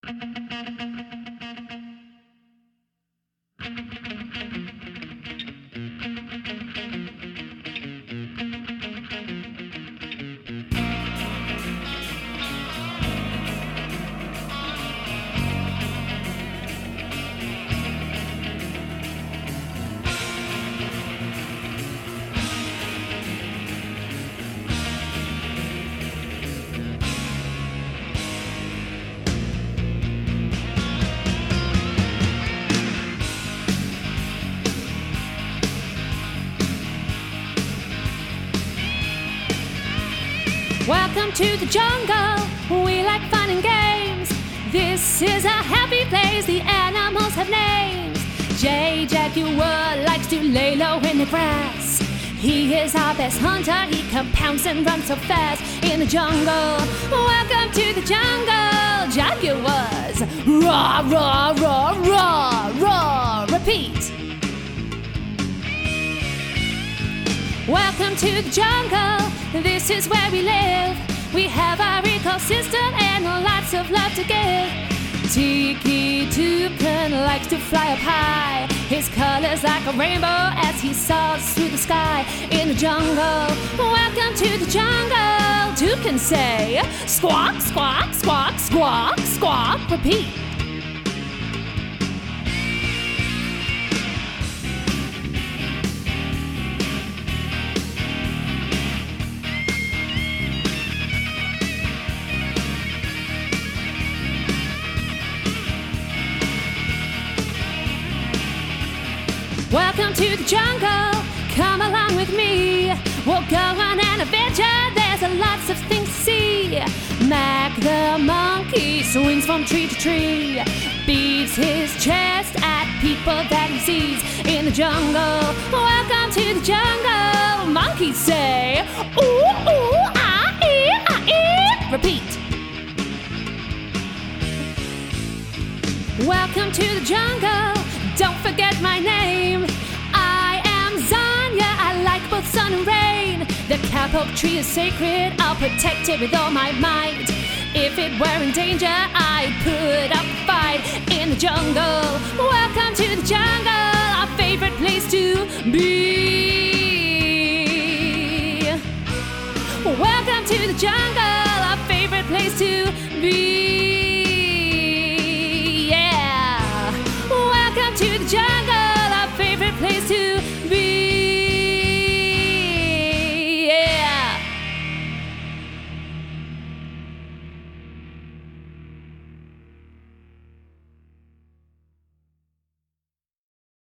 Welcome to the jungle, we like fun and games. This is a happy place, the animals have names. Jay Jaguar likes to lay low in the grass. He is our best hunter, he can pounce and run so fast in the jungle. Welcome to the jungle, Jaguars. Roar, roar, roar, roar, roar, repeat. Welcome to the jungle, this is where we live. We have our ecosystem and lots of love to give. Tiki Toucan likes to fly up high. His color's like a rainbow as he soars through the sky in the jungle. Welcome to the jungle, Toucan say. Squawk, squawk, squawk, squawk, squawk, repeat. Welcome to the jungle, come along with me. We'll go on an adventure, there's lots of things to see. Mac the monkey swings from tree to tree, beats his chest at people that he sees in the jungle. Welcome to the jungle, monkeys say. Ooh, ooh, ah, ee, repeat. Welcome to the jungle, don't forget my name. I am Zanya, I like both sun and rain. The kapok tree is sacred, I'll protect it with all my might. If it were in danger, I'd put up a fight in the jungle. Welcome to the jungle, our favorite place to be. Welcome to the jungle, our favorite place to